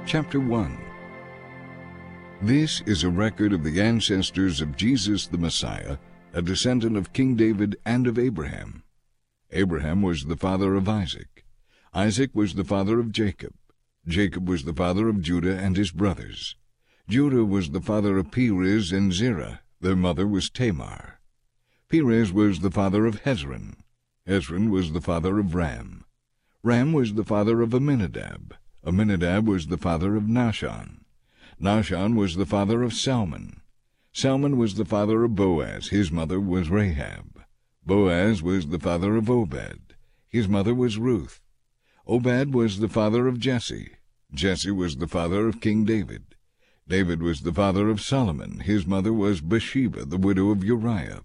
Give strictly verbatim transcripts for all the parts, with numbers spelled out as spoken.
Chapter one. This is a record of the ancestors of Jesus the Messiah, a descendant of King David and of Abraham. Abraham was the father of Isaac. Isaac was the father of Jacob. Jacob was the father of Judah and his brothers. Judah was the father of Perez and Zerah. Their mother was Tamar. Perez was the father of Hezron. Hezron was the father of Ram. Ram was the father of Amminadab. Amminadab was the father of Nahshon. Nahshon was the father of Salmon. Salmon was the father of Boaz. His mother was Rahab. Boaz was the father of Obed. His mother was Ruth. Obed was the father of Jesse. Jesse was the father of King David. David was the father of Solomon. His mother was Bathsheba, the widow of Uriah.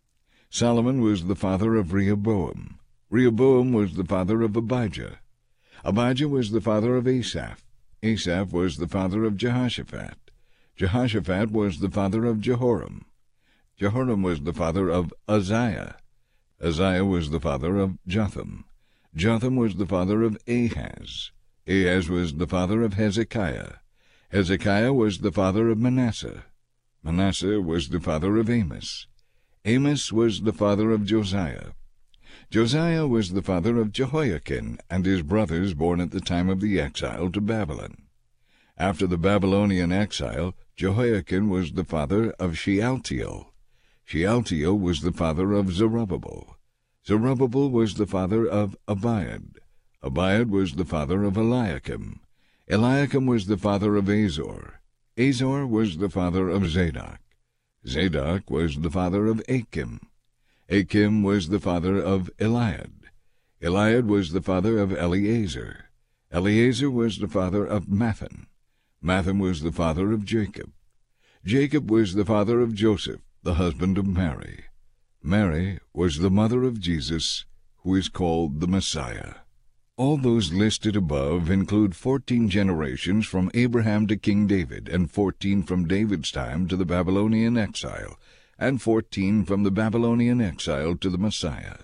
Solomon was the father of Rehoboam. Rehoboam was the father of Abijah. Abijah was the father of Asaph. Asaph was the father of Jehoshaphat. Jehoshaphat was the father of Jehoram. Jehoram was the father of Uzziah. Uzziah was the father of Jotham. Jotham was the father of Ahaz. Ahaz was the father of Hezekiah. Hezekiah was the father of Manasseh. Manasseh was the father of Amos. Amos was the father of Josiah. Josiah was the father of Jehoiakim and his brothers born at the time of the exile to Babylon. After the Babylonian exile, Jehoiakim was the father of Shealtiel. Shealtiel was the father of Zerubbabel. Zerubbabel was the father of Abiad. Abiad was the father of Eliakim. Eliakim was the father of Azor. Azor was the father of Zadok. Zadok was the father of Achim. Achim was the father of Eliad. Eliad was the father of Eleazar. Eleazar was the father of Mathan. Mathan was the father of Jacob. Jacob was the father of Joseph, the husband of Mary. Mary was the mother of Jesus, who is called the Messiah. All those listed above include fourteen generations from Abraham to King David, and fourteen from David's time to the Babylonian exile, and fourteen from the Babylonian exile to the Messiah.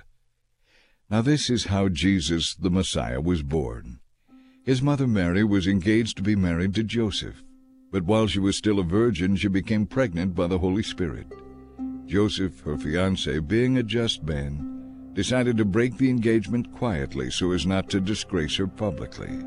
Now this is how Jesus the Messiah was born. His mother Mary was engaged to be married to Joseph, but while she was still a virgin, she became pregnant by the Holy Spirit. Joseph, her fiancé, being a just man, decided to break the engagement quietly so as not to disgrace her publicly.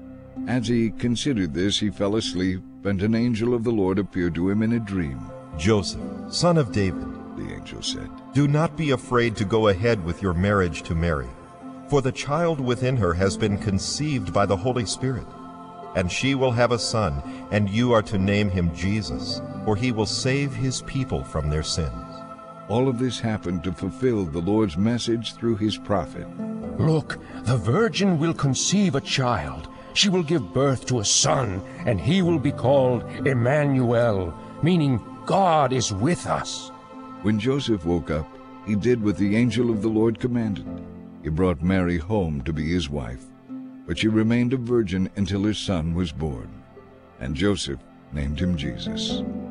As he considered this, he fell asleep, and an angel of the Lord appeared to him in a dream. Joseph, son of David, The angel said, do not be afraid to go ahead with your marriage to Mary, for the child within her has been conceived by the Holy Spirit. And she will have a son, and you are to name him Jesus, for he will save his people from their sins. All of this happened to fulfill the Lord's message through his prophet. Look, the virgin will conceive a child. She will give birth to a son, and he will be called Emmanuel, meaning God is with us. When Joseph woke up, he did what the angel of the Lord commanded. He brought Mary home to be his wife, but she remained a virgin until her son was born, and Joseph named him Jesus.